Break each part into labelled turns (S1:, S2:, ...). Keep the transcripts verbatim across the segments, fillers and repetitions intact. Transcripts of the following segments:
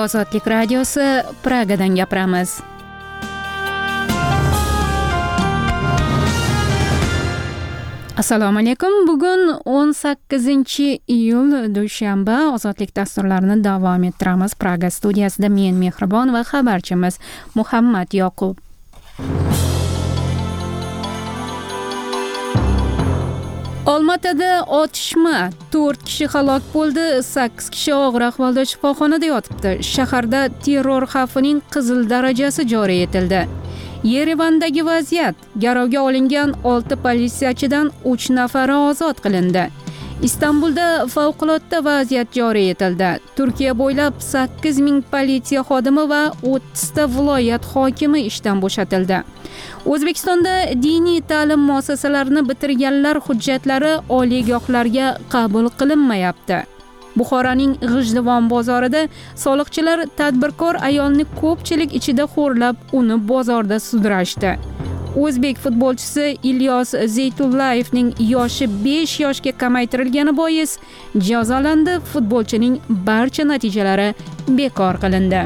S1: Ozodlik radiosi, Pragadan gapiramiz. Assalomu alaykum. Bugun o'n sakkizinchi iyul dushanba. Ozodlik dasturlarini davom ettiramiz. Praga studiyasida men Mehribon va xabarchimiz Muhammad Yoqub. Olmaotada otishma, to'rt kishi halok bo'ldi, sakkiz kishi og'ir ahvolda shifoxonada yotibdi. Shaharda terror xavfining qizil darajasi joriy etildi. Yerevandagi vaziyat: garovga olingan olti politsiyachidan uch nafari ozod qilindi. Istanbulda favqulodda vaziyat joriy etildi. Turkiya bo'ylab sakkiz ming politsiya xodimi va o'ttiz ta viloyat hokimi ishdan bo'shatildi. O'zbekistonda diniy ta'lim muassasalarini bitirganlar hujjatlari oliygohlarga qabul qilinmayapti. Buxoroning G'ijduvon bozorida soliqchilar tadbirkor ayolni ko'pchilik ichida xo'rlab, uni bozorda sudrashdi. O'zbek futbolchisi Ilyos Zeytullayevning yoshi besh yoshga kamaytirilgani bois jazolandi. Futbolchining barcha natijalari bekor qilindi.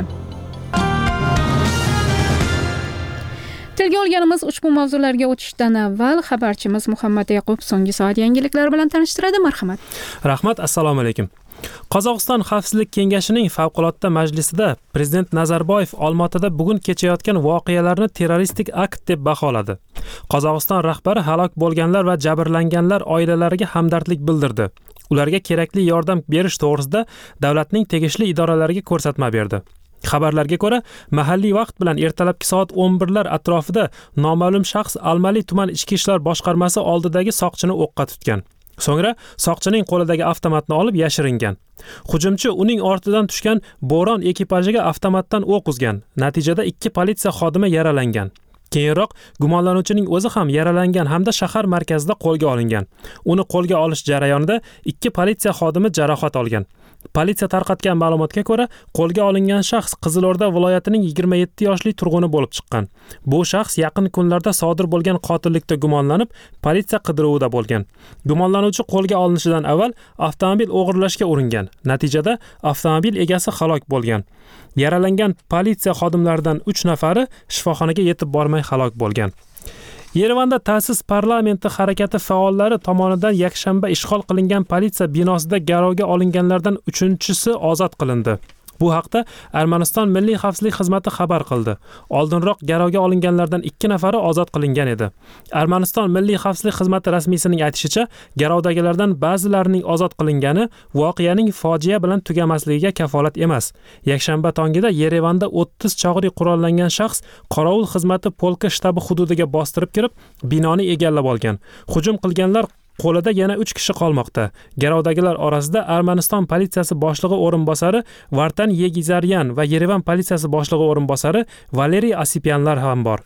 S1: Tilga olganimiz ushbu mavzularga o'tishdan avval xabarchimiz Muhammad Yoqub so'nggi soat yangiliklari bilan tanishtiradi. Marhamat.
S2: Rahmat, assalomu alaykum. Qozog'iston Xavfsizlik kengashining favqulodda majlisida Prezident Nazarboyev Olmaotada bugun kechayotgan voqealarni terroristik akt deb baholadi. Qozog'iston rahbari halok bo'lganlar va jabrlanganlar oilalariga hamdardlik bildirdi. Ularga kerakli yordam berish to'g'risida davlatning tegishli idoralariga ko'rsatma berdi. Xabarlarga ko'ra, mahalliy vaqt bilan ertalabki soat o'n birlar atrofida noma'lum shaxs Almali tuman ichki ishlar boshqarmasi oldidagi soqchini o'qqa tutgan. So'ngra soqchining qo'lidagi avtomatni olib yashiringan. Hujumchi uning ortidan tushgan bo'ron ekipajiga avtomatdan o'q uzgan. Natijada ikki politsiya xodimi yaralangan. Keyinroq gumonlanuvchining o'zi ham yaralangan hamda shahar markazida qo'lga olingan. Uni qo'lga olish jarayonida ikki politsiya xodimi jarohat olgan. Politsiya tarqatgan ma'lumotga ko'ra, qo'lga olingan shaxs Qizilo'rda viloyatining yigirma yetti yoshli turg'uni bo'lib chiqqan. Bu shaxs yaqin kunlarda sodir bo'lgan qotillikda gumonlanib, politsiya qidiruvida bo'lgan. Gumonlanuvchi qo'lga olinishidan avval avtomobil o'g'irlashga uringan. Natijada avtomobil egasi halok bo'lgan. Yaralangan politsiya xodimlaridan uch nafari shifoxonaga yetib bormay halok bo'lgan. Yerevanda ta'sis parlamenti harakati faollari tomonidan yakshanba ishg'ol qilingan politsiya binosida garovga olinganlardan uchinchisi ozod qilindi. Bu haqda Armaniston Milliy xavfsizlik xizmati xabar qildi. Oldinroq garovga olinganlardan ikki nafari ozod qilingan edi. Armaniston Milliy xavfsizlik xizmati rasmiysining aytishicha, garovdagilardan ba'zilarining ozod qilingani voqeaning fojia bilan tugamasligiga kafolat emas. Yakshanba tongida Yerevanda o'ttiz chog'ri qurollangan shaxs qorovul xizmati polka shtabi hududiga bostirib kirib, binoni egallab olgan. Hujum qilganlar qo'lida yana uch kishi qolmoqda. Garovdagilar orasida Armaniston politsiyasi boshlig'i o'rinbosari Vartan Yegizaryan va Yerevan politsiyasi boshlig'i o'rinbosari Valeriy Asipyanlar ham bor.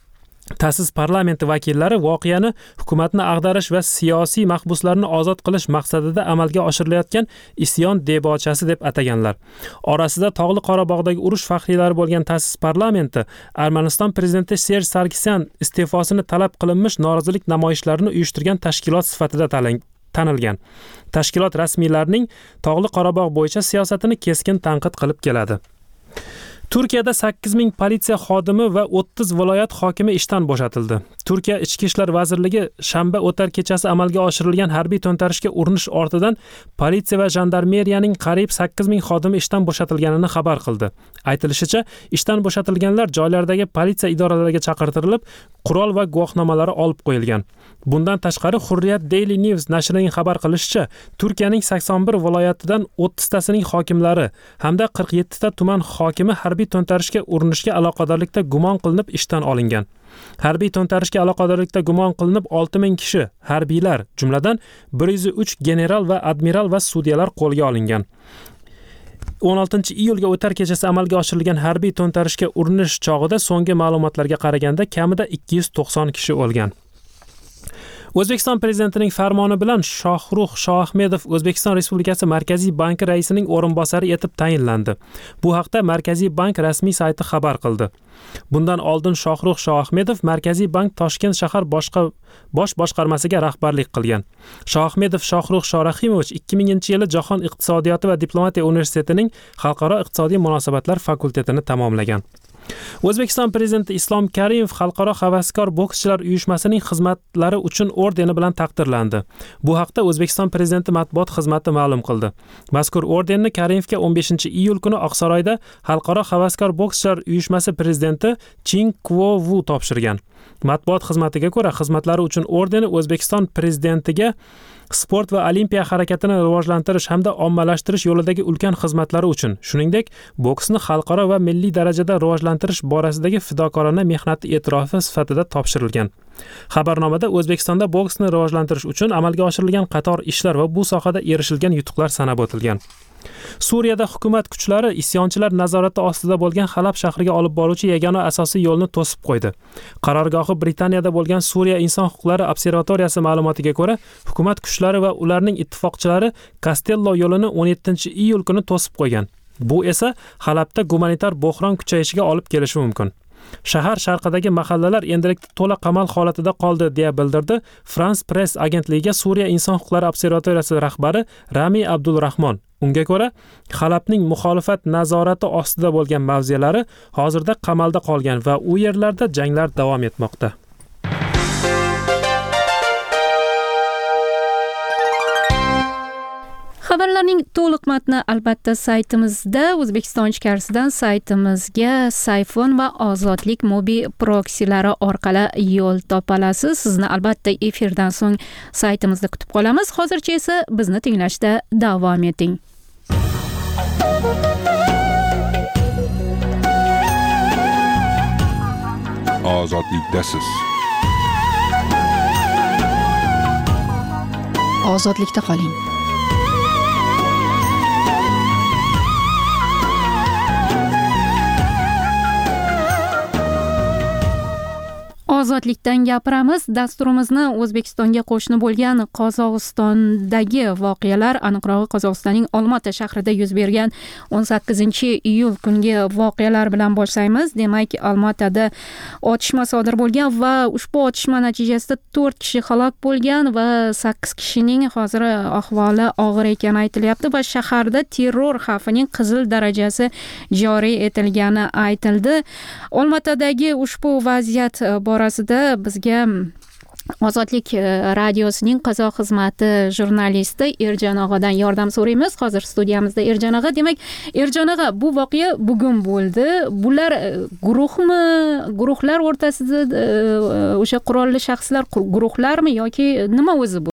S2: Ta'sis parlamenti vakillari voqeani hukumatni ag'darish va siyosiy mahbuslarni ozod qilish maqsadida amalga oshirilayotgan isyon debochasi deb ataganlar. Orasida Tog'li Qorabog'dagi urush faxriylari bo'lgan ta'sis parlamenti Armaniston prezidenti Serj Sarkisyan iste'fosini talab qilinmish norozilik namoyishlarini uyushtirgan tashkilot sifatida tanilgan. Tashkilot rasmiylarining Tog'li Qorabog' bo'yicha siyosatini keskin tanqid qilib keladi. Turkiyada sakkiz ming politsiya xodimi va o'ttiz viloyat hokimi ishdan bo'shatildi. Turkiya Ichki ishlar vazirligi shanba o'tar kechasi amalga oshirilgan harbiy to'ntarishga urinish ortidan politsiya va jandarmeriyaning qariyb sakkiz ming xodimi ishdan bo'shatilganini xabar qildi. Aytilishicha, ishdan bo'shatilganlar joylardagi politsiya idoralariga chaqirtirilib, qurol va guvohnomalari olib qo'yilgan. Bundan tashqari Hurriyat Daily News nashrining xabar qilishicha, Turkiyaning sakson bir viloyatidan o'ttiz tasining hokimlari hamda qirq yetti ta tuman hokimi harbiy to'ntarishga urinishga aloqadorlikda gumon qilinib ishdan olingan. Harbiy to'ntarishga aloqadorlikda gumon qilinib olti ming kishi harbiylar, jumladan bir yuz uch general va admiral va sudyalar qo'lga olingan. o'n oltinchi iyulga o'tar kechasi amalga oshirilgan harbiy to'ntarishga urinish chog'ida so'nggi ma'lumotlarga qaraganda kamida ikki yuz to'qson kishi o'lgan. O'zbekiston prezidentining farmoni bilan Shohrux Shoahmedov O'zbekiston Respublikasi Markaziy banki raisining o'rinbosari etib tayinlandi. Bu haqda Markaziy bank rasmiy sayti xabar qildi. Bundan oldin Shohrux Shoahmedov Markaziy bank Toshkent shahar boshqa bosh boshqarmasiga rahbarlik qilgan. Shoahmedov Shohrux Shorahimovich ikki minginchi yili Jahon iqtisodiyoti va diplomatiya universitetining Xalqaro iqtisodiy munosabatlar fakultetini tamomlagan. O'zbekiston prezidenti Islom Karimov Xalqaro havaskor bokschilar uyushmasining xizmatlari uchun ordeni bilan taqdirlandi. Bu haqda O'zbekiston prezidenti matbuot xizmati ma'lum qildi. Mazkur ordenni Karimovga o'n beshinchi iyul kuni Oqsaroyda Xalqaro havaskor bokschilar uyushmasi prezidenti Ching Kuo-Vu topshirgan. Matbuot xizmatiga ko'ra, xizmatlari uchun ordeni O'zbekiston prezidentiga sport va olimpiya harakatini rivojlantirish hamda ommalashtirish yo'lidagi ulkan xizmatlari uchun, shuningdek, boksni xalqaro va milliy darajada rivojlantirish borasidagi fidokorona mehnati e'tirofi sifatida topshirilgan. Xabarnomada O'zbekistonda boksni rivojlantirish uchun amalga oshirilgan qator ishlar va bu sohada erishilgan yutuqlar sanab o'tilgan. Suriyada hukumat kuchlari isyonchilar nazorati ostida bo'lgan Halab shahriga olib boruvchi yagona asosiy yo'lni to'sib qo'ydi. Qarorgohi Britaniyada bo'lgan Suriya inson huquqlari observatoriyasi ma'lumotiga ko'ra, hukumat kuchlari va ularning ittifoqchilari Kastello yo'lini o'n yettinchi iyul kuni to'sib qo'ygan. Bu esa Halabda gumanitar bo'hron kuchayishiga olib kelishi mumkin. Shahar sharqidagi mahallalar endilikda to'la qamal holatida qoldi, deya bildirdi France Press agentligiga Suriya inson huquqlari observatoriyasi rahbari Rami Abdulrahmon. Unga ko'ra, Halabning muxolifat nazorati ostida bo'lgan mavzelari hozirda qamalda qolgan va u yerlarda janglar davom etmoqda.
S1: Xabarlarning to'liq matni albatta saytimizda, O'zbekiston ichkarisidan saytimizga Sayfon va Ozodlik mobil proksilari orqali yo'l topolasiz. Sizni albatta efirdan so'ng saytimizda kutib qolamiz. Hozircha esa bizni tinglashda davom eting.
S3: Ozodlikdasiz.
S1: Ozodlikda qoling. Ozodlikdan gapiramiz. Dasturimizni O'zbekistonga qo'shni bo'lgan Qozog'istondagi voqealar, aniqrog'i Qozog'istonning Olmota shahrida yuz bergan o'n sakkizinchi iyul kungi voqealar bilan boshlaymiz. Demak, Olmotada otishma sodir bo'lgan va ushbu otishma natijasida to'rt kishi halok bo'lgan va sakkiz kishining hozir ahvoli og'ir ekani aytilyapti va shaharda terror xavfining qizil darajasi joriy etilgani aytildi. Olmotadagi ushbu vaziyat borasida bizga Ozodlik radiosining qozoq xizmati jurnalisti Erjon og'adan yordam so'raymiz. Hozir studiyamizda Erjon og'a. Demak, Erjon og'a, bu voqea bugun bo'ldi. Bular guruhmi, guruhlar o'rtasida o'sha qurolli shaxslar guruhlarmi yoki nima o'zi bu?